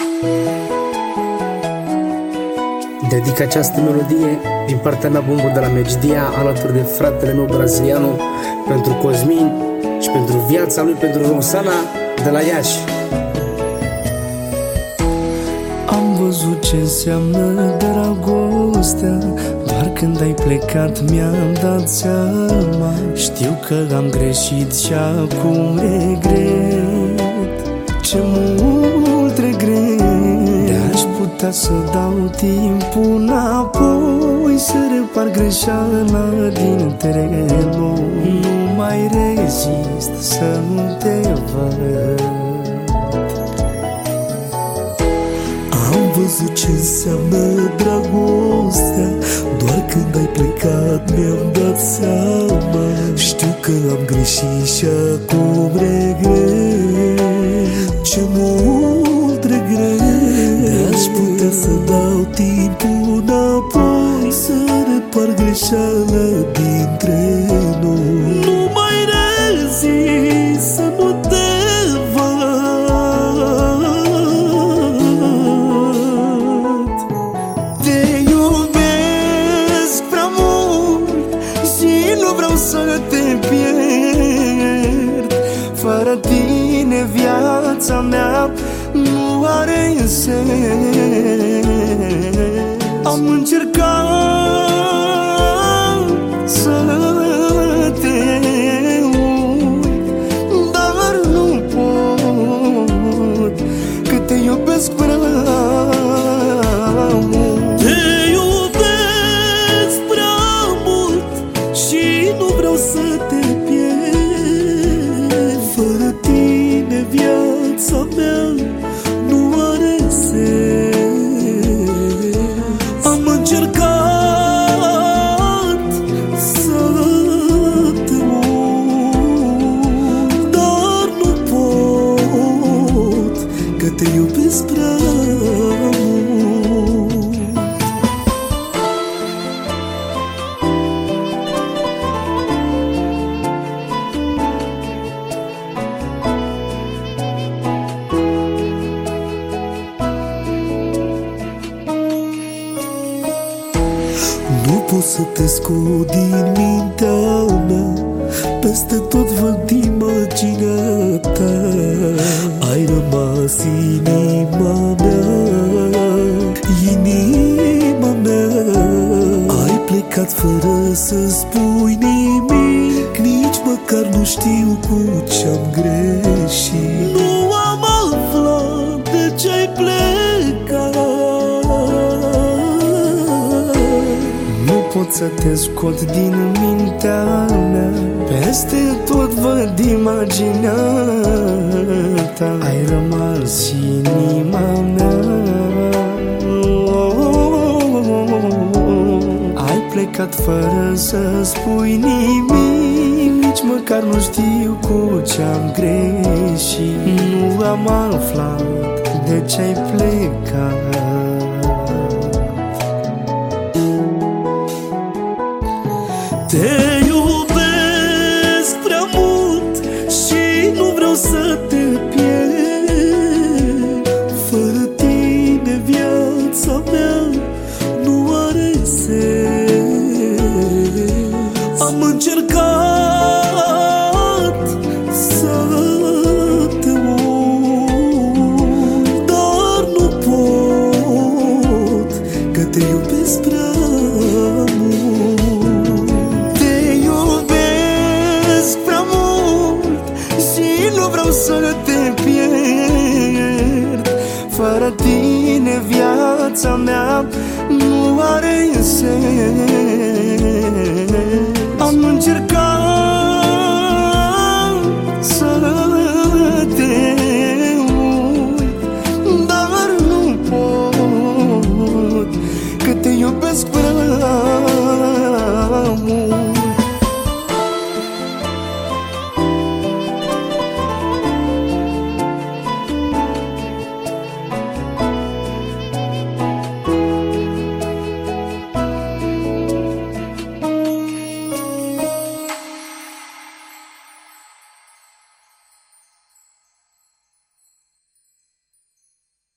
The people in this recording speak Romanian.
Dedic această melodie din partea mea, Bumbu de la Megidia, alături de fratele meu brazilianu, pentru Cosmin și pentru viața lui, pentru Roxana de la Iași. Am văzut ce înseamnă dragostea, doar când ai plecat mi-am dat seama. Știu că am greșit și acum regret, ce mult regret. De-aș putea să dau timpul înapoi, să repar greșeala dintre noi. Nu mai rezist să nu te văd. Am văzut ce înseamnă dragostea, doar când ai plecat mi-am dat seama. Știu că am greșit și acum regret, ce mult regret. De-aș putea să dau timpul înapoi, să repar greșeala dintre noi. Nu mai rezist să nu te să te pierd. Fără tine viața mea nu are sens. Am încercat să te uit, dar nu pot, că te iubesc prea mult. Să te pierd. Fără tine viața mea nu are sens. Am încercat să te uit, dar nu pot, că te iubesc prea mult. Nu pot să te scot din mintea mea, peste tot văd imaginea ta. Ai rămas inima mea, inima mea. Ai plecat fără să spui nimic, nici măcar nu știu cu ce-am greșit. Nu am aflat de ce-ai plecat. Pot să te scot din mintea mea, peste tot văd imaginea ta. Ai rămas inima mea. Ai plecat fără să spui nimic, nici măcar nu știu cu ce-am greșit. Nu am aflat de ce-ai plecat. Te iubesc prea mult și nu vreau să te pierd. Fără tine viața mea nu are sens. Am încercat să te uit, dar nu pot, că te iubesc prea mult. Să te pierd. Fără tine viața mea nu are sens. Am încercat